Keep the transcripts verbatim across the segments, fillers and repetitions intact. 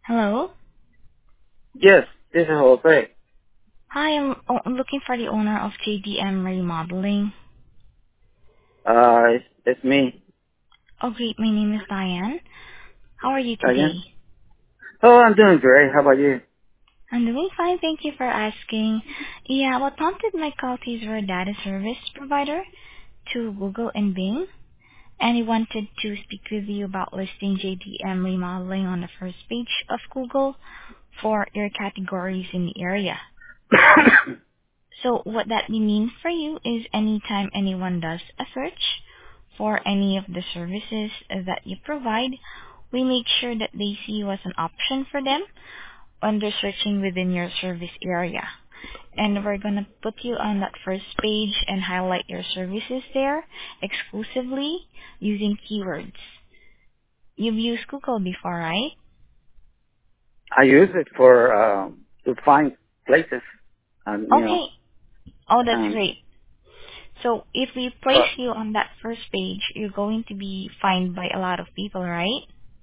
Hello. Yes, this is Jose. Hi, I'm, oh, I'm looking for the owner of J D M Remodeling. Uh, it's, it's me, Oh, great. My name is Diane. How are you today? Diane. Oh, I'm doing great. How about you? I'm doing fine. Thank you for asking. Yeah, what prompted my call is we're a data service provider to Google and Bing, and I wanted to speak with you about listing J D M Remodeling on the first page of Google for your categories in the area. So what that means for you is anytime anyone does a search for any of the services that you provide, we make sure that they see you as an option for them when they're searching within your service area. And we're going to put you on that first page and highlight your services there exclusively using keywords. You've used Google before, right? I use it for um, to find places, and you know, Okay. Oh, that's um, great. So if we place but you on that first page, you're going to be found by a lot of people, right?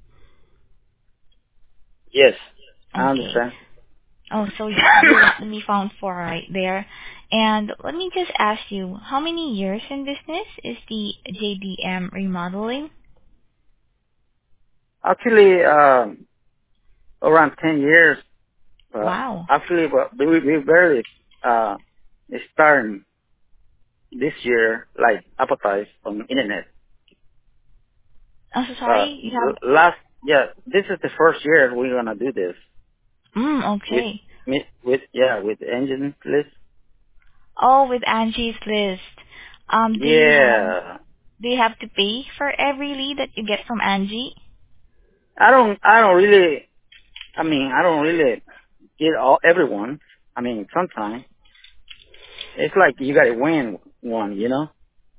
yes, I Okay. understand. Oh, so y- you want to be found for right there. And let me just ask you, how many years in business is the J D M remodeling? Actually, um, around ten years. But Wow. actually, but we we barely uh starting this year, like advertise on the internet. I'm so But sorry, you have... l- last, yeah, this is the first year we're gonna do this Mm, with okay. with with yeah with engine list. Oh, with Angie's List. Um, do you have... Yeah. Do you have to pay for every lead that you get from Angie? I don't, I don't really, I mean, I don't really get all, everyone. I mean, sometimes it's like you gotta win one, you know?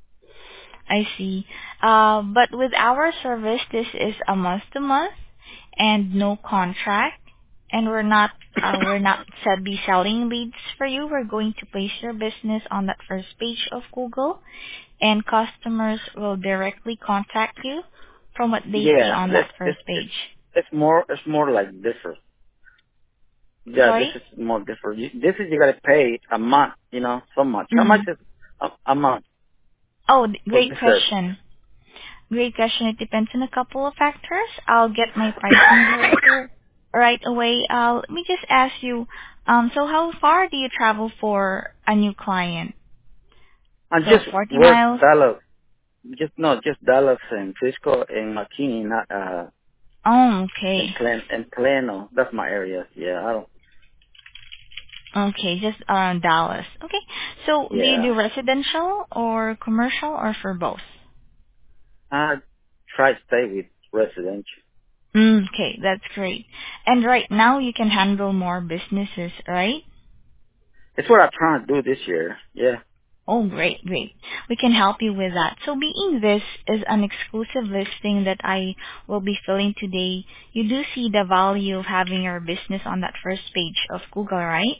I see. Uh, but with our service, this is a month to month and no contract. And we're not, uh, we're not said be selling leads for you. We're going to place your business on that first page of Google, and customers will directly contact you from what they see Yeah, on it's, that it's, first it's, page. it's more, it's more like different. Yeah, this Sorry? is more different. You, this is you gotta pay a month, you know, so much. How much Mm. is a, a month Oh, th- for great this service? question. Great question. It depends on a couple of factors. I'll get my pricing director right away. Uh, let me just ask you, um, so how far do you travel for a new client? I So just forty work miles? Dallas, just, no, just Dallas and Frisco and McKinney, not, uh, Oh, and okay. Plan, and Plano. That's my area. Yeah, I don't, Okay, just around Dallas. Okay. So do you yeah. do residential or commercial or for both? I try to stay with residential. Mm, okay, that's great. And right now you can handle more businesses, right? It's what I'm trying to do this year. Yeah. Oh, great, great. We can help you with that. So being this is an exclusive listing that I will be filling today, you do see the value of having your business on that first page of Google, right?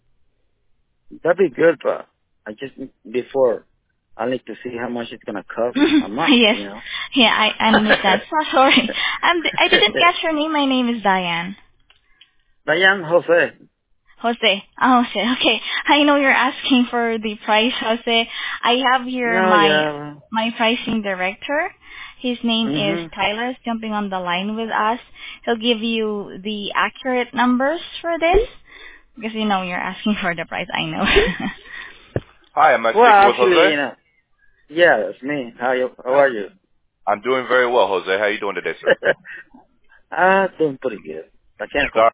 That'd be good, but I just, before, I need to see how much it's going to cost a month, Yes. you know. Yeah, I I understand. So sorry. I'm, I didn't catch your name. My name is Diane. Diane Jose. Jose. Oh, Jose. Okay. I know you're asking for the price, Jose. I have here No, my yeah. my pricing director. His name is hmm Tyler. Is jumping on the line with us. He'll give you the accurate numbers for this because you know you're asking for the price. I know. Hi, am I Well, speaking with actually, Jose? you know, yeah, it's me. How you, how Hi. are you? I'm doing very well, Jose. How are you doing today, sir? I'm doing pretty good. I can't Sorry.